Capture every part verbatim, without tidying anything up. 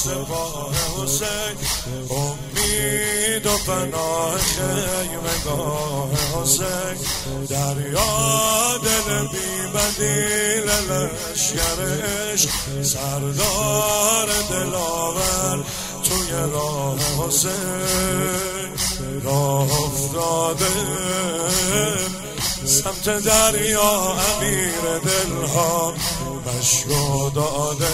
سپاه حسین، امید و پناه خیمگاه حسین. دریا دل بی بدیل لشکرش، سردار دلاور توی راه حسین. راه افتاده سمت دریا امیر دلها، مشکو داده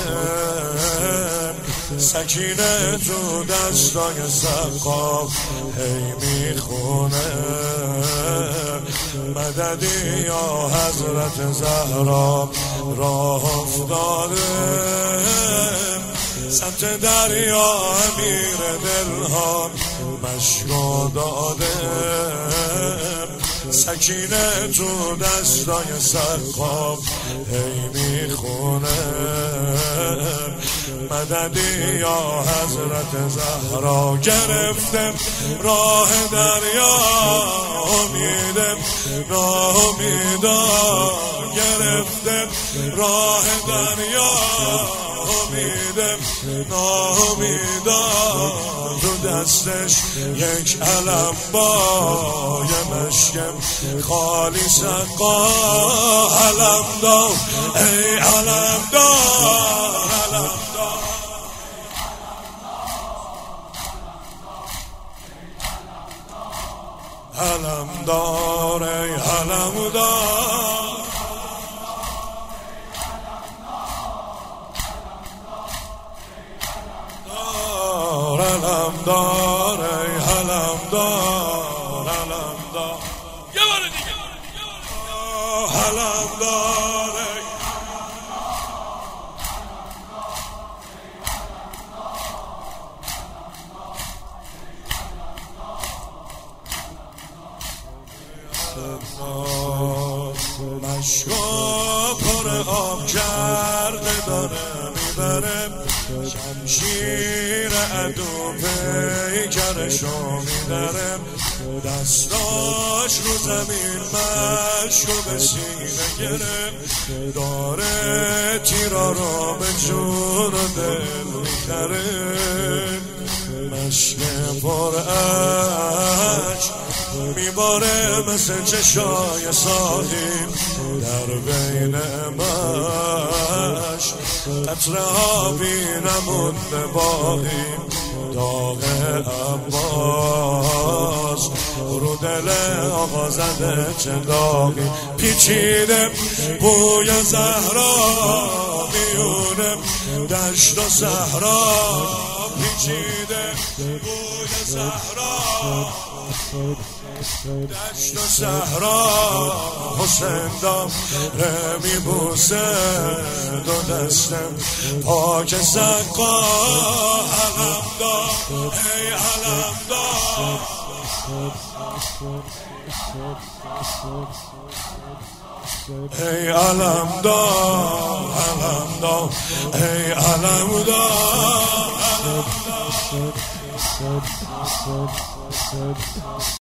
سکینه تو دستای سقاف، هی میخونه مددی یا حضرت زهرا. راه افتاده سمت دریا امیر دلها، مشکو داده سکینه تو دستای سقاف، هی میخونه مددی یا حضرت زهرا. گرفتم راه دریا امیدم ناامیدا، گرفتم راه دریا امیدم ناامیدا. تو دستش یک علم با یه مشکم خالی سقا، علم دار ای علم دار، علم دار علم دار ای علم دار. علم دار ای علم دار، علم دار یه بار دیگه، علم دار ای مشکو پر آب کرده داره میبره، شمشیر عدو پیکرشو میدره. دستاش رو زمین مشکو به سینه گره، داره تیرا رو به جون و دل میخره. مشک پر عشق میباره مثل چشای ساقی، در بین مشک قطره ها بی نمونده باقی. داغ عباس رو دل آقا زده چه داغی، پیچیده بوی زهرا میونه دشت و صحرا، پیچیده بوی زهرا دشت و صحرا. حسین دام میبوسه دو دستم پاک سقا، علم دار ای علم دار، ای علم دار، علم دار ای علم دار، علم دار.